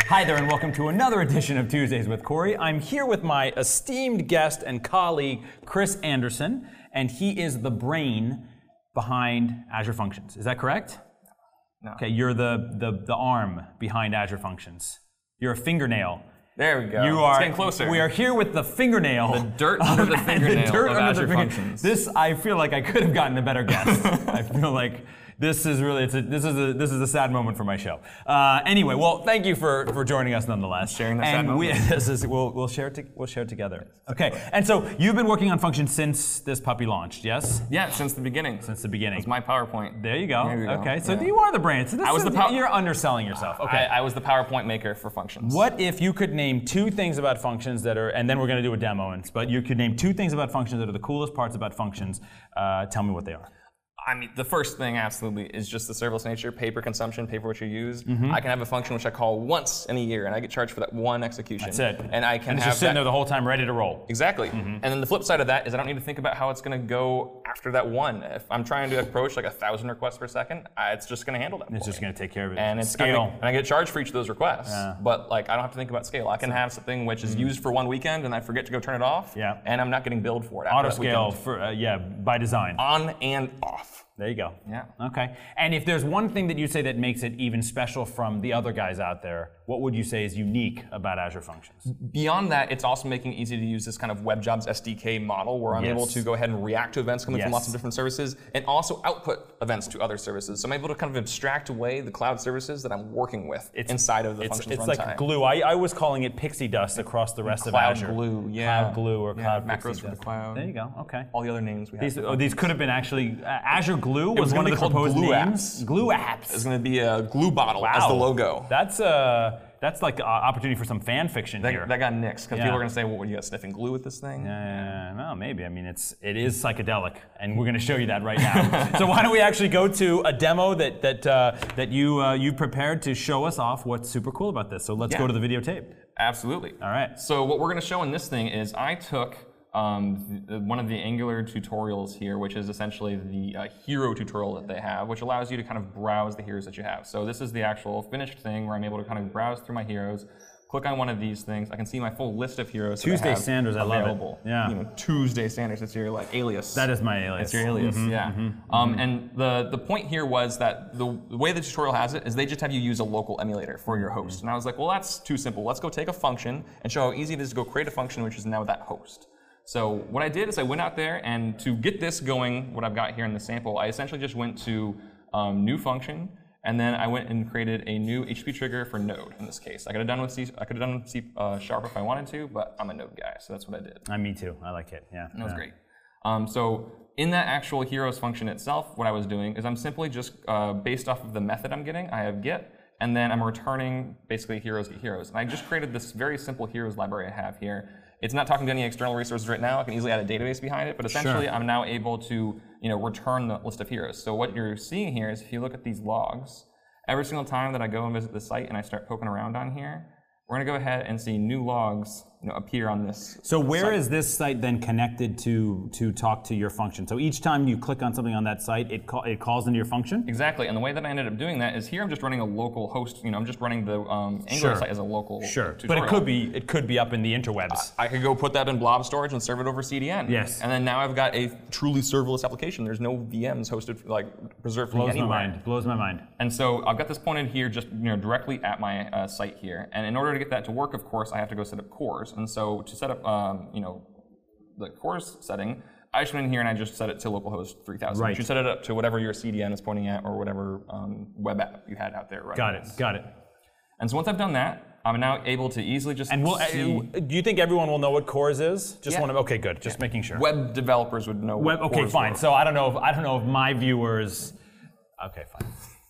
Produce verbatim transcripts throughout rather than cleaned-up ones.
Hi there, and welcome to another edition of Tuesdays with Corey. I'm here with my esteemed guest and colleague, Chris Anderson, and he is the brain behind Azure Functions. Is that correct? No. Okay, you're the, the, the arm behind Azure Functions. You're a fingernail. There we go. You are, it's getting closer. We are here with the fingernail. The dirt under the fingernail the dirt of under Azure the finger- Functions. This, I feel like I could have gotten a better guest. I feel like this is really, it's a, this is a, this is a sad moment for my show. Uh, anyway, well, thank you for, for joining us nonetheless. Sharing that and sad we, moment. this is, we'll, we'll share it, to, we'll share it together. Okay, and so you've been working on Functions since this puppy launched, yes? Yeah, since the beginning. Since the beginning. It's my PowerPoint. There you go. There you go. Okay, so Yeah. you are the brain. So this I was is, the pow- you're underselling yourself. Okay. I, I was the PowerPoint maker for Functions. What if you could name two things about Functions that are, and then we're going to do a demo, and, but you could name two things about Functions that are the coolest parts about Functions. Uh, tell me what they are. I mean, the first thing absolutely is just the serverless nature, pay per consumption, pay for what you use. Mm-hmm. I can have a function which I call once in a year, and I get charged for that one execution. That's it. And I can And it's have just sitting that, there the whole time ready to roll. Exactly. Mm-hmm. And then the flip side of that is I don't need to think about how it's going to go after that one. If I'm trying to approach like a thousand requests per second, I, it's just going to handle that. It's for just me. going to take care of it. And it's Scale. I make, and I get charged for each of those requests. Yeah. But like I don't have to think about scale. I can have something which is used for one weekend and I forget to go turn it off. Yeah. And I'm not getting billed for it. After Auto that scale, weekend. for, uh, yeah, by design. On and off. There you go. Yeah. Okay. And if there's one thing that you say that makes it even special from the other guys out there, what would you say is unique about Azure Functions? Beyond that, it's also making it easy to use this kind of WebJobs S D K model where I'm Yes. able to go ahead and react to events coming Yes. from lots of different services and also output events to other services. So I'm able to kind of abstract away the cloud services that I'm working with It's- inside of the It's, Functions it's runtime. like glue. I, I was calling it pixie dust across the rest Cloud of Azure. glue, yeah. Cloud glue or Yeah, cloud macros pixie for the dust. cloud. There you go. Okay. All the other names we have. These, oh, these could have been actually uh, Azure Glue was, was one gonna of the be called proposed Glue names. Apps. Glue Apps. It's going to be a glue bottle as the logo. That's uh, that's like uh, opportunity for some fan fiction That, here. that got nixed because Yeah. people are going to say, "Well, you got sniffing glue with this thing?" Uh, well, maybe. I mean, it's it is psychedelic, and we're going to show you that right now. So why don't we actually go to a demo that that uh, that you uh, you prepared to show us off what's super cool about this. So let's Yeah. go to the videotape. Absolutely. All right. So what we're going to show in this thing is I took um, the, one of the Angular tutorials here, which is essentially the uh, hero tutorial that they have, which allows you to kind of browse the heroes that you have. So this is the actual finished thing where I'm able to kind of browse through my heroes, click on one of these things. I can see my full list of heroes. that I Tuesday have Sanders, I love it. available. Yeah. You know, Tuesday Sanders. It's your like alias. That is my alias. It's your alias, Mhm, yeah. mhm, um, mhm. And the, the point here was that the, the way the tutorial has it is they just have you use a local emulator for your host. And I was like, well, that's too simple. Let's go take a function and show how easy it is to go create a function which is now that host. So what I did is I went out there, and to get this going, what I've got here in the sample, I essentially just went to um, new function, and then I went and created a new H T T P trigger for Node in this case. I could have done with C, I could have done with C uh, Sharp if I wanted to, but I'm a Node guy, so that's what I did. Uh, me too. I like it. Yeah. That was yeah. great. Um, so in that actual heroes function itself, what I was doing is I'm simply just, uh, based off of the method I'm getting, I have get, and then I'm returning basically heroes get heroes. And I just created this very simple heroes library I have here. It's not talking to any external resources right now. I can easily add a database behind it, but essentially Sure. I'm now able to, you know, return the list of heroes. So what you're seeing here is if you look at these logs, every single time that I go and visit the site and I start poking around on here, we're going to go ahead and see new logs, you know, appear on this. So where site. is this site then connected to to talk to your function? So each time you click on something on that site, it call, it calls into your function? Exactly, and the way that I ended up doing that is here I'm just running a local host. You know, I'm just running the um, Angular Sure. site as a local Sure, tutorial. but it could be it could be up in the interwebs. I could go put that in blob storage and serve it over C D N. Yes. And then now I've got a truly serverless application. There's no V Ms hosted, like preserved for me Blows my anywhere. mind. Blows my mind. And so I've got this pointed here, just you know, directly at my uh, site here. And in order to get that to work, of course, I have to go set up cores. And so to set up, um, you know, the cores setting, I just went in here and I just set it to localhost three thousand. Right. You should set it up to whatever your C D N is pointing at, or whatever um, web app you had out there. Right. Got it. Got it. And so once I've done that, I'm now able to easily just And we'll, see. uh, do you think everyone will know what cores is? Just Yeah. want to. Okay, good. Just making sure. Web developers would know. Web. what Okay, cores fine. were. So I don't know if I don't know if my viewers. Okay, fine.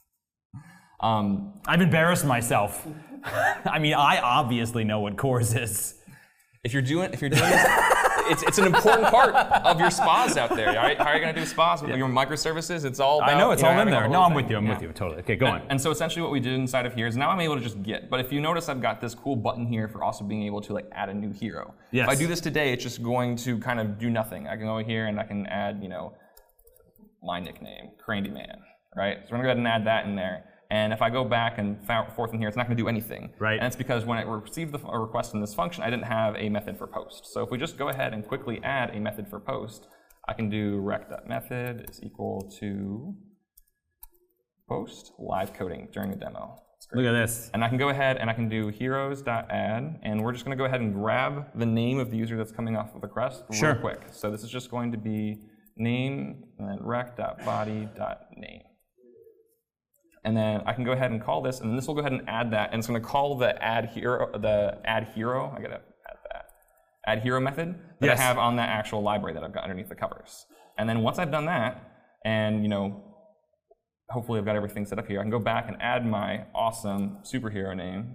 Um, I've embarrassed myself. I mean, I obviously know what cores is. if you're doing, if you're doing this, it's it's an important part of your spas out there. Right? How are you going to do spas with Yeah. your microservices? It's all. About, I know it's you all in having a there. whole No, I'm thing. with you. I'm Yeah. with you. Totally. Okay, go on. And, and so essentially what we did inside of here is now I'm able to just get. But if you notice, I've got this cool button here for also being able to like add a new hero. Yes. If I do this today, it's just going to kind of do nothing. I can go here and I can add, you know, my nickname, Crandy Man, right? So we're gonna go ahead and add that in there. And if I go back and forth in here, it's not going to do anything. Right. And it's because when it received the, a request in this function, I didn't have a method for post. So if we just go ahead and quickly add a method for post, I can do rec.method is equal to post live coding during a demo. Look at this. And I can go ahead and I can do heroes.add, and we're just going to go ahead and grab the name of the user that's coming off of the request sure. real quick. So this is just going to be name and then rec.body.name. And then I can go ahead and call this, and this will go ahead and add that, and it's going to call the add hero, the add hero. I gotta add that add hero method that yes. I have on that actual library that I've got underneath the covers. And then once I've done that, and you know, hopefully I've got everything set up here, I can go back and add my awesome superhero name.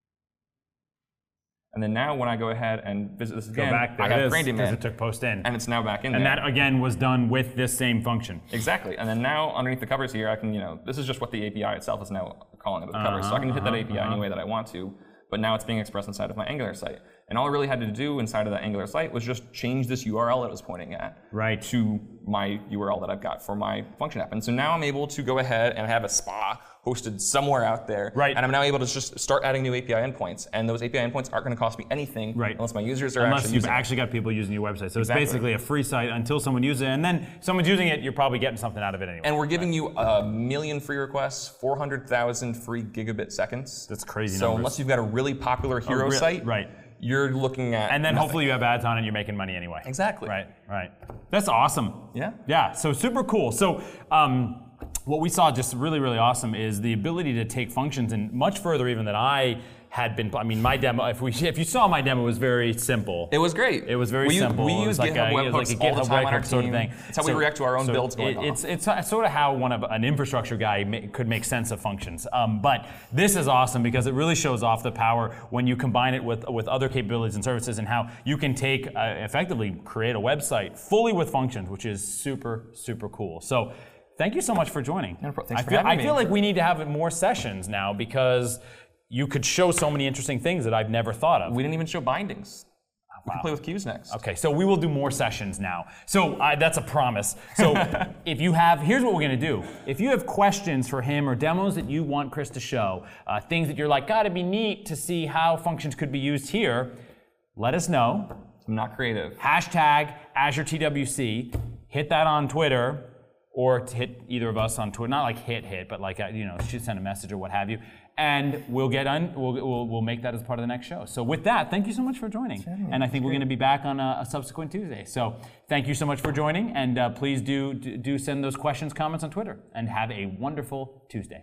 And then now when I go ahead and visit this again, go back, there I have it is, Brandy Man. it took post in. And it's now back in and there. And that, again, was done with this same function. Exactly. And then now underneath the covers here, I can, you know, this is just what the A P I itself is now calling it with the covers. Uh-huh, so I can hit uh-huh, that A P I uh-huh. any way that I want to. But now it's being expressed inside of my Angular site. And all I really had to do inside of that Angular site was just change this U R L that it was pointing at right. to my U R L that I've got for my function app. And so now I'm able to go ahead and have a spa hosted somewhere out there. Right. And I'm now able to just start adding new A P I endpoints. And those A P I endpoints aren't going to cost me anything right. unless my users are unless actually you've using actually it. got people using your website. So exactly. it's basically a free site until someone uses it. And then someone's using it, you're probably getting something out of it anyway. And we're giving you a million free requests, four hundred thousand free gigabit seconds. That's crazy So numbers. unless you've got a really popular hero re- site, right. you're looking at And then nothing. hopefully you have ads on it and you're making money anyway. Exactly. Right, right. That's awesome. Yeah. Yeah, so super cool. So um, what we saw just really, really awesome is the ability to take functions and much further even than I had been, I mean, my demo, if we, if you saw my demo, it was very simple. It was great. It was very we, simple. We it use was like GitHub a, it was webhooks like a all the GitHub time on our webhook sort of team. thing. It's how so, we react to our own so builds going it, on. It's, it's, it's sort of how one of an infrastructure guy ma- could make sense of functions. Um, but this is awesome because it really shows off the power when you combine it with, with other capabilities and services and how you can take, uh, effectively create a website fully with functions, which is super, super cool. So thank you so much for joining. No, thanks I for feel, having I me. feel like we need to have more sessions now because you could show so many interesting things that I've never thought of. We didn't even show bindings. We Wow. can play with queues next. Okay, so we will do more sessions now. So uh, that's a promise. So if you have, here's what we're gonna do. If you have questions for him or demos that you want Chris to show, uh, things that you're like, God, it'd be neat to see how functions could be used here, let us know. I'm not creative. Hashtag Azure T W C. Hit that on Twitter, or to hit either of us on Twitter. Not like hit hit, but like, you know, should send a message or what have you. And we'll get on. We'll, we'll we'll make that as part of the next show. So with that, thank you so much for joining. And I think we're going to be back on a, a subsequent Tuesday. So thank you so much for joining, and uh, please do do send those questions, comments on Twitter, and have a wonderful Tuesday.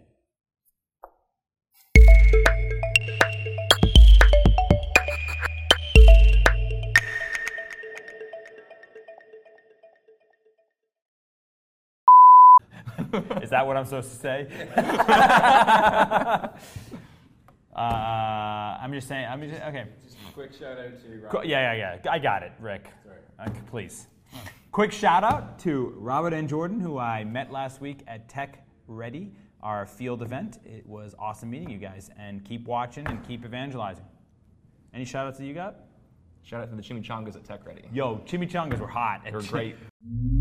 Is that what I'm supposed to say? uh, I'm just saying. I'm just okay. Just a quick shout out to Robert. Co- Yeah, yeah, yeah. I got it, Rick. Uh, please. Quick shout out to Robert and Jordan, who I met last week at Tech Ready, our field event. It was awesome meeting you guys, and keep watching and keep evangelizing. Any shout outs that you got? Shout out to the chimichangas at Tech Ready. Yo, chimichangas were hot. They were great.